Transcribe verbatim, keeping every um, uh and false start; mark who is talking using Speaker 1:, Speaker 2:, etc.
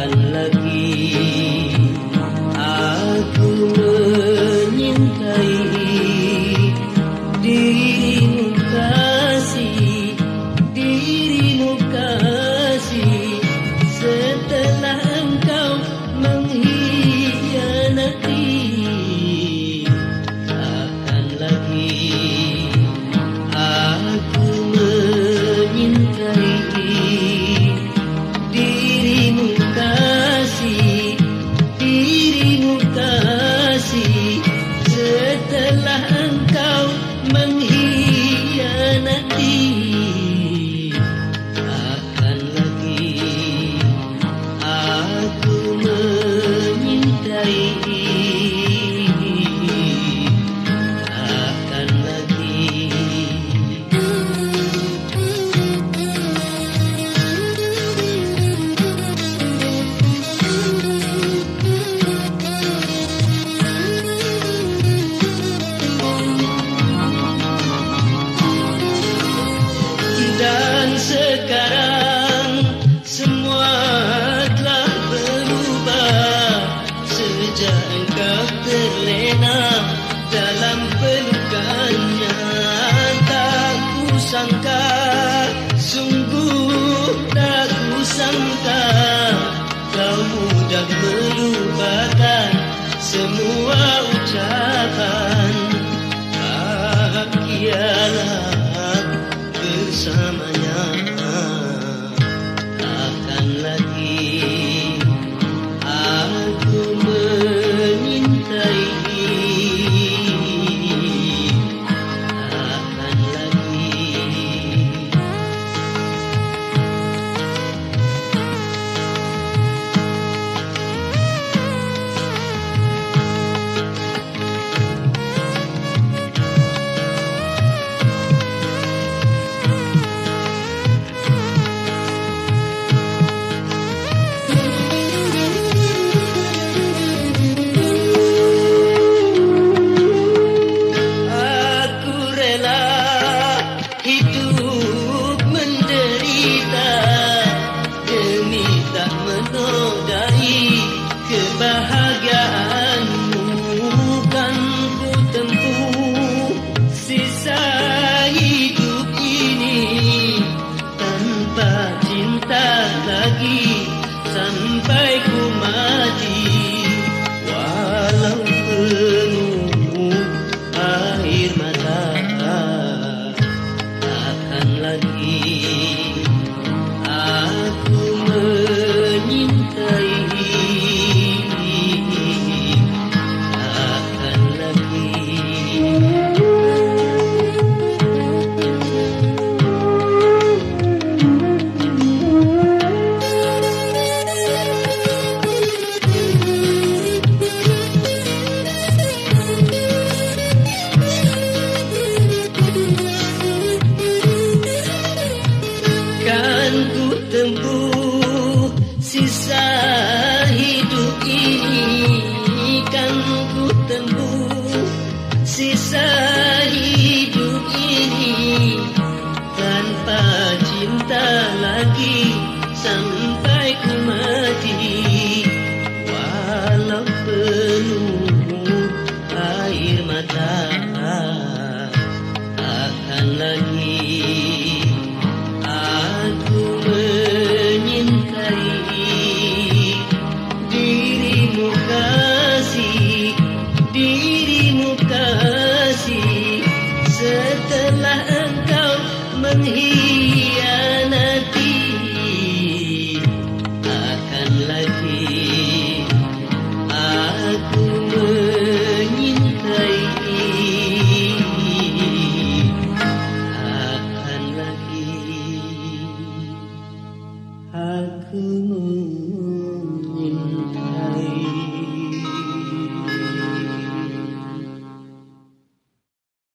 Speaker 1: takkan lagi aku menyintai dirimu kasih, dirimu kasih, setelah engkau mengkhianati. Takkan lagi aku menyintai dirimu kasih, dirimu kasih, setelah engkau mengkhianati. Takkan lagi aku menyintai, takkan lagi. Dan sekarang semua telah berubah sejak engkau terlena dalam pelukannya. Tak kusangka, sungguh tak kusangka kau mudah melupakan semua ucapan. Bahagialah bersamanya, takkan lagi aku menyintai, takkan lagi. Hidup menderita demi tak menodai kebahagiaanmu. Kan ku tempuh sisa hidup ini tanpa cinta lagi sampai ku mati. Walau penuh air mata, lagi aku menyintai, takkan lagi. Kan ku tempuh sisa hidup ini, kan ku tempuh sisa hidup ini tanpa cinta lagi sampai ku mati. Walau penuh air mata, takkan lagi aku menyintai dirimu kasih, dirimu kasih, setelah engkau menghilang.